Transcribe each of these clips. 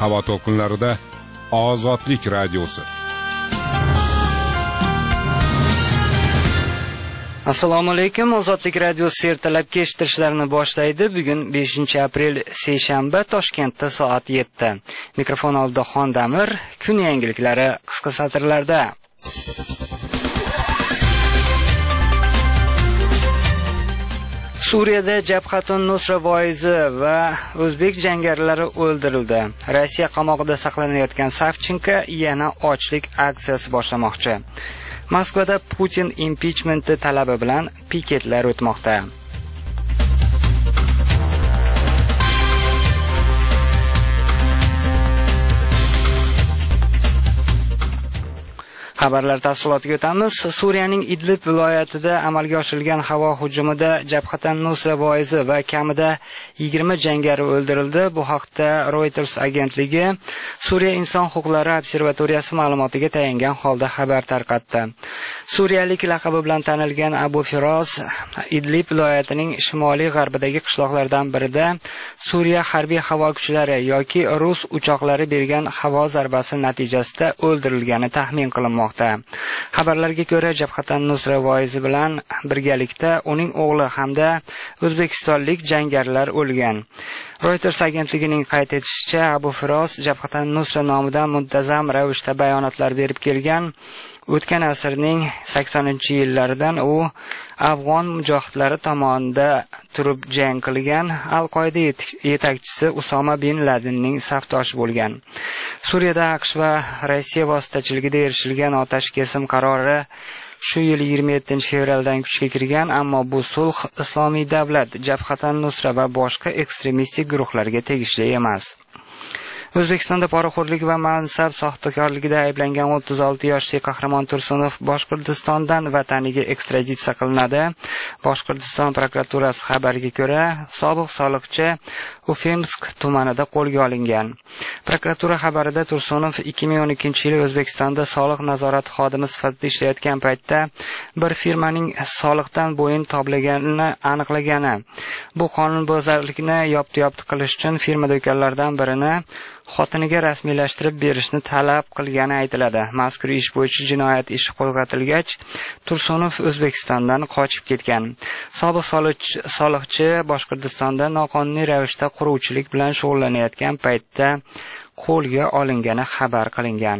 havo to'lqinlarida Ozodlik radiosi. Assalomu alaykum. Ozodlik radiosi ertalabki eshittirishlarni boshlaydi. Bugun 5-aprel seshanba, Toshkentda soat 7. Mikrofon oldida Xondamir. Kun yangiliklari qisqa satrlarda. Suriyada Jabhatun Nusra voizi va o'zbek jangarilari o'ldirildi. Rossiya qamoqida saqlanayotgan Savchenko yana ochlik aksiyasi boshlamoqchi. Moskvada Putin impichmenti talabi bilan piketlar o'tmoqda. Xabarlar tafsilotiga o'tamiz. Suriyaning Idlib viloyatida amalga oshirilgan havo hujumida Jabhatun Nusra voizi va kamida 20 jangari o'ldirildi. Bu haqda Reuters agentligi Suriya inson huquqlari observatoriyasi ma'lumotiga tayangan holda xabar tarqatdi. Suriyalik laqabi bilan tanilgan Abu Firoz Idlib viloyatining shimoliy g'arbidagi qishloqlardan birida Suriya harbiy havo kuchlari yoki rus uchoqlari bergan havo zarbasi natijasida o'ldirilgani taxmin qilinmoqda. Xabarlarga ko'ra, Jabhatun Nusra voizi bilan birgalikda uning o'g'li hamda o'zbekistonlik jangarilar o'lgan. Reuters agentligining qayd etishicha, Abu Firoz Jabhatun Nusra nomidan muntazam ravishda bayonotlar berib kelgan. O'tgan asrning 80-yillaridan u afg'on mujohidlari tomonidan turib jang qilgan Al-Qoida yetakchisi Usoma bin Ladenning safdoshi bo'lgan. Suriyada AQSh va Rossiya vositachiligida erishilgan otash kesim qarori shu yil 27-fevraldan kuchga kirgan, ammo bu sulh Islomiy davlat, Jabhatun Nusra va boshqa ekstremistik guruhlarga tegishli emas. O'zbekistonda poraxo'rlik va mansab soxtakorligida ayblangan 36 yoshli Qahramon Tursunov Boshqirdistondan vataniga ekstraditsiya qilinadi. Boshqirdiston prokuraturasi xabariga ko'ra, sobiq soliqchi Ufimsk tumanida qo'lga olingan. Prokuratura xabarida Tursunov 2012-yili O'zbekistonda soliq nazorati xodimi sifatida ishlayotgan paytda bir firmaning soliqdan bo'yin toblaganini aniqlagani. Bu qonunbuzarlikni yopti qilish uchun firma do'konlaridan birini xotiniga rasmiylashtirib berishni talab qilgani aytiladi. Mazkur ish bo'yicha jinoyat ishi qo'zg'atilgach, Tursunov O'zbekistondan qochib ketgan. Sobiq soliqchi Boshqirdistonda noqonuniy ravishda quruvchilik bilan shug'ullanayotgan paytda qo'lga olingani xabar qilingan.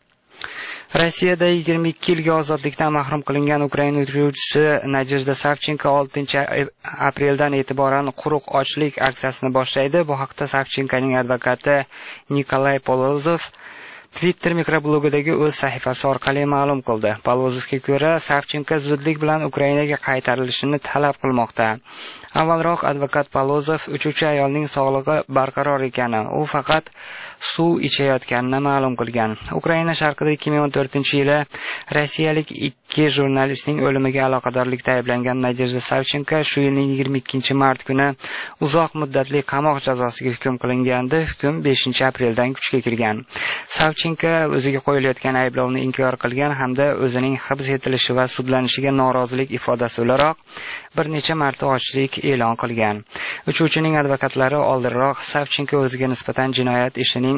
Rossiyada 22 yilga ozodlikdan mahrum qilingan Ukraina yuruvchisi Nadejda Savchenko 6-apreldan e'tiboran quruq ochlik aksiyasini boshlaydi. Bu haqda Savchenkoning advokati Nikolay Polozov Twitter mikroblogidagi o'z sahifasi orqali ma'lum qildi. Polozovga ko'ra, Savchenko zudlik bilan Ukrainaga qaytarilishini talab qilmoqda. Avvalroq advokat Polozov uchuvchi ayolning sog'lig'i barqaror ekani, u faqat suv ichayotganini ma'lum qilgan. Ukraina sharqida 2014-yili rossiyalik 2 jurnalistning o'limiga aloqadorlikda ayblangan Nadejda Savchenko shu yilning 22-mart kuni uzoq muddatli qamoq jazosiga hukm qilingandi. Hukm 5-apreldan kuchga kirgan. Savchenko o'ziga qo'yilayotgan ayblovni inkor qilgan hamda o'zining hibs etilishi va sudlanishiga norozilik ifodasi o'laroq bir necha marta ochlik e'lon qilgan. Uchuvchining advokatlari oldinroq Savchenko o'ziga nisbatan jinoyat ishining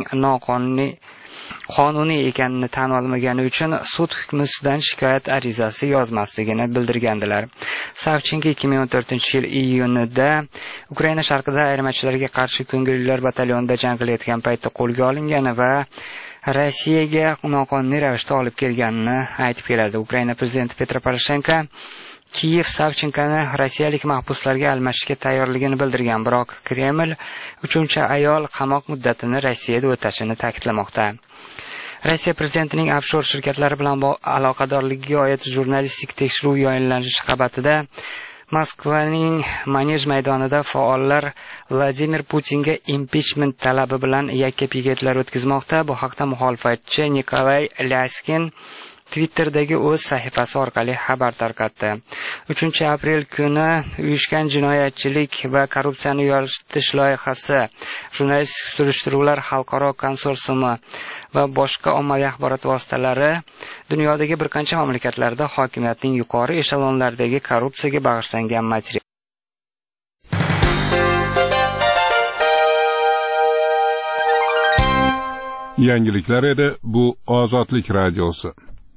qonuniy ekanini tan olmagani uchun sud hukmi ustidan shikoyat arizasi yozmasligini bildirgandilar. Savchenko 2014-yil iyunida Ukraina sharqida ayirmachilarga qarshi ko'ngillilar batalyonida jang qilayotgan paytda qo'lga olingan va Rossiyaga noqonuniy ravishda olib kelganini aytib keladi. Ukraina prezidenti Petro Poroshenko Kiyev Savchenkoni rossiyalik mahbuslarga almashishga tayyorligini bildirgan, biroq Kreml uchinchi ayol qamoq muddatini Rossiyada o'tashini ta'kidlamoqda. Rossiya prezidentining offshor shirkatlari bilan aloqadorligiga oid jurnalistik tekshiruv yayinlanishi qabatida Moskvaning Manej maydonida faollar Vladimir Putinga impichment talabi bilan yakka piketlar o'tkazmoqda. Bu haqda muxolifatchi Nikolay Lyaskin Twitter'dagi o'z sahifasi orqali xabar tarqatdi. 3-aprel kuni uyushgan jinoyatchilik va korrupsiyani yoritish loyihasi, jurnalistik surishtiruvlar xalqaro konsorsiumi va boshqa ommaviy axborot vositalari dunyodagi bir qancha mamlakatlarda hokimiyatning yuqori eshelonlaridagi korrupsiyaga bag'ishlangan material. Yangiliklar edi, bu Ozodlik radiosi.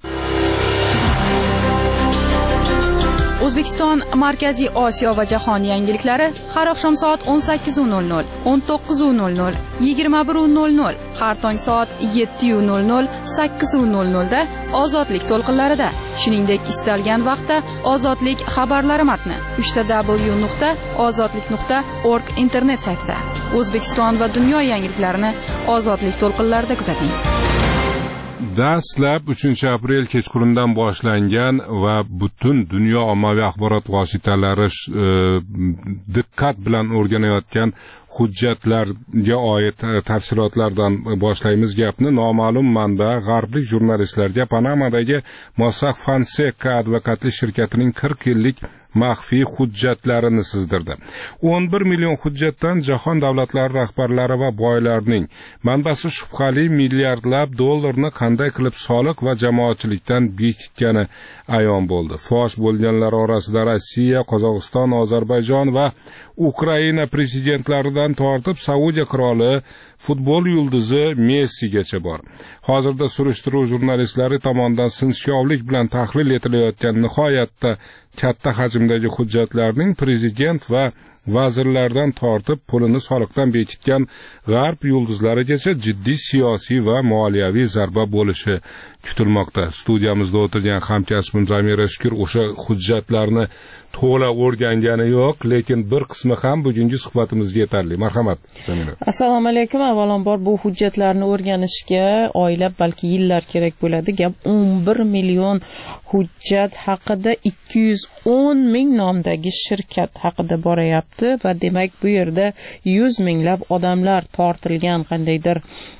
O'zbekiston, Markaziy Osiyo va jahon yangiliklari har oqshom soat 18:00, 19:00, 21:00, har tong soat 7:00, 8:00 da Ozodlik to'lqinlarida. Shuningdek, istalgan vaqtda Ozodlik xabarlari matni www.ozodlik.org internet saytida. O'zbekiston va dunyo yangiliklarini Ozodlik to'lqinlarida kuzating. Dastlab 3-aprel kechqurundan boshlangan va butun dunyo ommaviy axborot vositalari diqqat bilan o'rganayotgan hujjatlarga oid tafsilotlardan boshlaymiz gapni. Noma'lum manba g'arblik jurnalistlarga Panamadagi Mossack Fonseca advokatlik shirkatining 40 yillik maxfiy hujjatlarini sizdirdi. 11 million hujjatdan jahon davlatlari rahbarlari va boylarning manbasi shubhali milliardlab dollarni qanday qilib soliq va jamoatchilikdan bekitgani ayon bo'ldi. Fosh bo'lganlar orasida Rossiya, Qozog'iston, Ozarbayjon va Ukraina prezidentlaridan tortib Saudiya qiroli, futbol yulduzi Messigacha bor. Hozirda surishtiruv jurnalistlari tomonidan sinchkovlik bilan tahlil etilayotgan nihoyatda katta hajmdagi hujjatlarning prezident va vazirlardan tortib pulini soliqdan bekitgan g'arb yulduzlarigacha jiddiy siyosiy va moliyaviy zarba bo'lishi kutilmoqda. Studiyamizda o'tirgan hamkasbim Zamira Shukr o'sha hujjatlarni to'la o'rgangani yo'q, lekin bir qismi ham bugungi suhbatimizga yetarli. Marhamat, Zamira. Assalomu alaykum. Avvalambor bu hujjatlarni o'rganishga oylab balki yillar kerak bo'ladi. Gap 11 million hujjat haqida 210 ming nomdagi shirkat haqida borayapti va demak bu yerda 100 minglab odamlar tortilgan qandaydir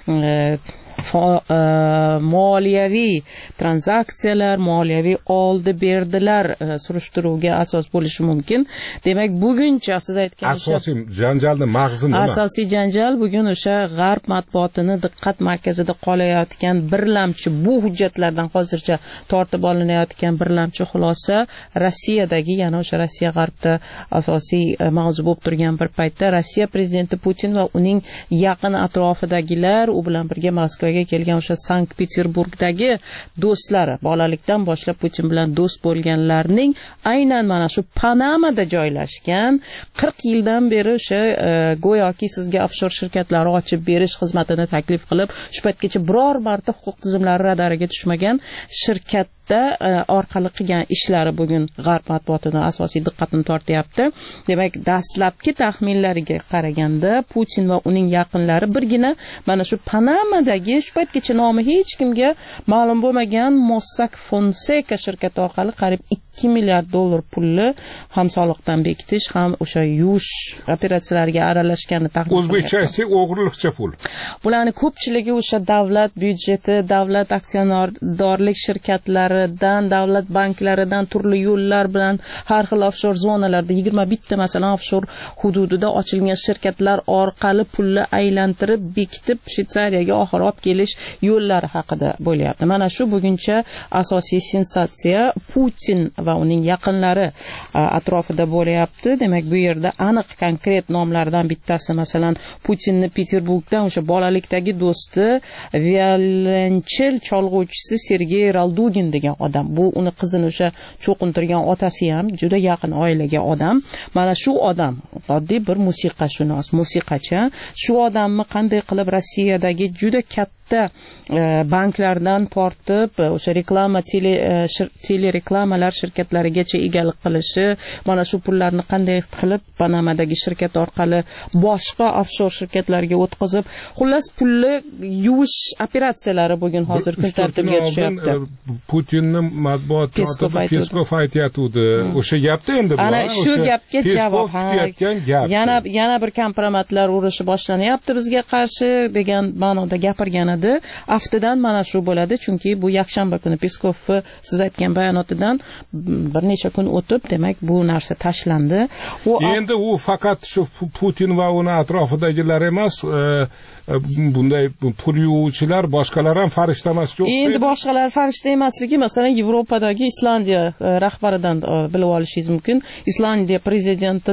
moliyaviy transaksiyalar, moliyaviy oldi-berdilar surishtiruvga asos bo'lishi mumkin. Demak, buguncha siz aytgan asosiy janjalni mag'zi nima? Asosiy janjal bugun o'sha g'arb matbuotini diqqat markazida qolayotgan birlamchi bu hujjatlardan hozircha tortib olinayotgan birlamchi xulosa Rossiyadagi, yana o'sha Rossiya g'arbda asosiy mavzu bo'lib turgan bir paytda Rossiya prezidenti Putin va uning yaqin atrofidagilar, u bilan birga Moskvaga kelgan o'sha Sankt-Peterburgdagi do'stlari, bolalikdan boshlab Putin bilan do'st bo'lganlarning aynan mana shu Panamada joylashgan 40 yildan beri o'sha go'yoki sizga offshor shirkatlari ochib berish xizmatini taklif qilib, shu paytgacha biror marta huquq tizimlari radariga tushmagan shirkat orqali qilgan ishlari bugun g'arb matbuotining asosiy diqqatini tortyapti. Demak, dastlabki taxminlariga qaraganda Putin va uning yaqinlari birgina mana shu Panamadagi shu paytgacha nomi hech kimga ma'lum bo'lmagan Mossack Fonseca shirkati orqali qariyb 2 milliard dollar pulni ham soliqdan bekitish, ham o'sha yuvish operatsiyalariga aralashgani taxmin qilinmoqda. O'zbekcha aytsak, o'g'irlikcha pul. Bularning ko'pchiligi o'sha davlat byudjeti, davlat aksiyadorlik shirkatlaridan, davlat banklaridan turli yo'llar bilan har xil offshor zonalarda 21 ta masalan offshor hududida ochilgan shirkatlar orqali pulni aylantirib bekitib Shvetsariyaga oxir olib kelish yo'llari haqida bo'lyapti. Mana shu buguncha asosiy sensatsiya Putin va uning yaqinlari atrofida bo'lyapti. Demak, bu yerda aniq konkret nomlardan bittasi masalan Putinni Peterburgdan o'sha bolalikdagi do'sti, violonchel cholg'uvchisi Sergey Raldugin degan odam. Bu uni qizini o'sha cho'qintirgan otasi ham juda yaqin oilaga odam. Mana shu odam oddiy bir musiqashunos, musiqachi. Shu odamni qanday qilib Rossiyadagi juda katta banklardan tortib o'sha reklama telereklamalar shirkatlarigacha egalik qilishi, mana shu pullarni qanday qilib Panamadagi shirkat orqali boshqa offshor shirkatlarga o'tkazib, xullas pulni yuvish operatsiyalari bugun hozir kun tartibiga tushyapti. Putinning matbuot kotibi Peskov aytayotdi. O'sha gapda endi bu. Ana shu gapga javob yana bir kompromatlar urushi boshlanyapti bizga qarshi degan ma'noda gapirgan edi. Aftidan mana shu bo'ladi, chunki bu yakshanba kuni Peskov siz aytgan bayonotidan bir necha kun o'tib, demak bu narsa tashlandi. Endi u faqat shu Putin va uni atrofidagilar emas, bunday pul yuvuvchilar, boshqalar ham farishta emas. Endi boshqalar farishta emasligi, masalan, Yevropadagi Islandiya rahbaridan bilib olishingiz mumkin. Islandiya prezidenti